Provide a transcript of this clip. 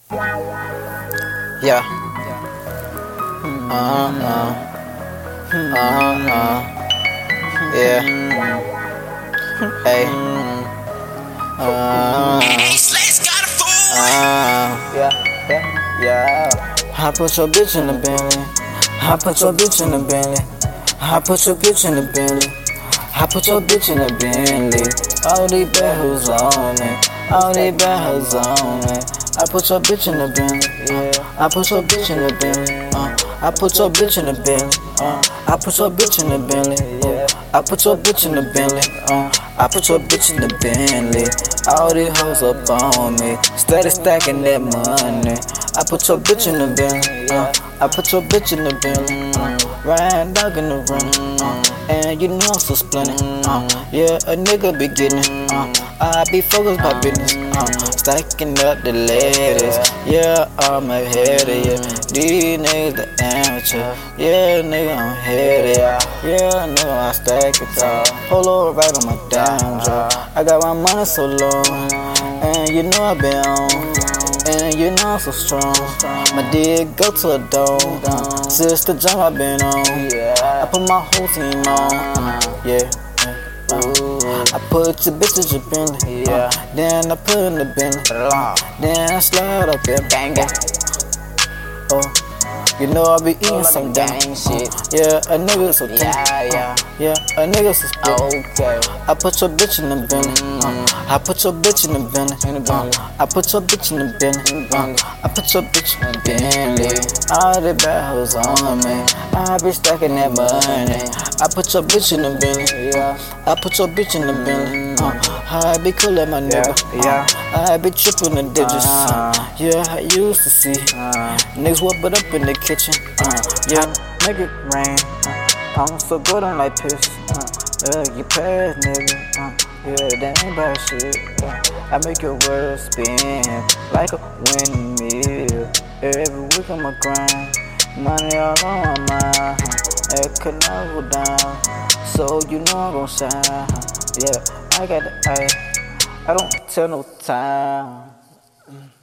Yeah. Yeah. Hey. Yeah. I put your bitch in the Bentley. I put your bitch in the Bentley. I put your bitch in the Bentley. I put your bitch in the Bentley. All these bad hoes on me. All these bad hoes on me. I put your bitch in the Bentley. I put your bitch in the Bentley. I put your bitch in the Bentley. I put your bitch in the Bentley. I put your bitch in the Bentley. I put your bitch in the Bentley. All these hoes up on me. Steady stacking that money. I put your bitch in the Bentley. I put your bitch in the Bentley. Riding dog in the room. And you know I'm so splendid. Yeah, a nigga be getting it. I be focused by business. Stacking up the ladies. Yeah, I'm ahead of you. These niggas the amateur. Yeah, nigga, I'm ahead of ya. Yeah, nigga, I stack it tall. Polo right on my down jaw. I got my money so long. And you know I been on. And you know I'm so strong. My dick go to a dome. Since the jump I been on. I put my whole team on. Yeah. I put your bitch in your Bentley. Then I put in the Bentley. Then I slide up there. Bang bang. Oh, you know I be eating some gang shit. Yeah, a nigga so thick. Yeah, a nigga so split. Okay. I put your bitch in the Bentley. I put your bitch in the Bentley. I put your bitch in the Bentley. I put your bitch in the Bentley. All the bad hoes on me. I be stacking that money. I put your bitch in the Bentley. I put your bitch in the Bentley. I be cool at my nigga. I be tripping the digits. Yeah, I used to see niggas whip it up in the kitchen. Yeah, make it rain. I'm so good on like piss. You pass, nigga. Yeah, that ain't bad shit. I make your world spin like a windmill. Every week on my grind, money all on my mind. It could not go down, so you know I'm gon' shine. Yeah, I got the eye. I don't tell no time.